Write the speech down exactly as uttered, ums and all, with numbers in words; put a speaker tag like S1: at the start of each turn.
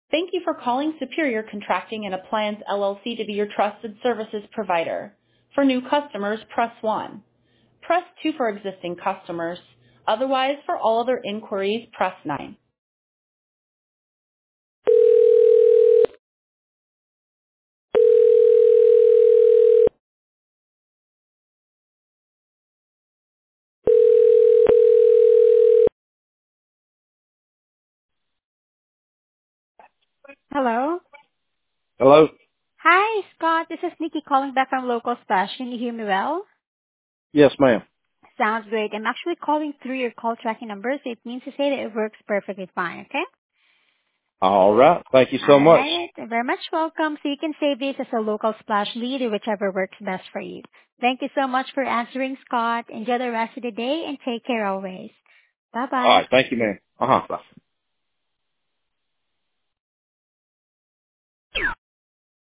S1: Thank you for calling Superior Contracting and Appliance L L C to be your trusted services provider. For new customers, press one. Press two for existing customers. Otherwise, for all other inquiries, press nine. Hello.
S2: Hello?
S1: Hi, Scott. This is Nikki calling back from Local Splash. Can you hear me well?
S2: Yes, ma'am.
S1: Sounds great. I'm actually calling through your call tracking number, so it means to say that it works perfectly fine, okay?
S2: All right. Thank you
S1: All
S2: so much.
S1: right. You're very much welcome. So you can save this as a Local Splash lead or whichever works best for you. Thank you so much for answering, Scott. Enjoy the rest of the day and take care always.
S2: All
S1: Bye-bye.
S2: right. Thank you, ma'am. Uh-huh. Bye.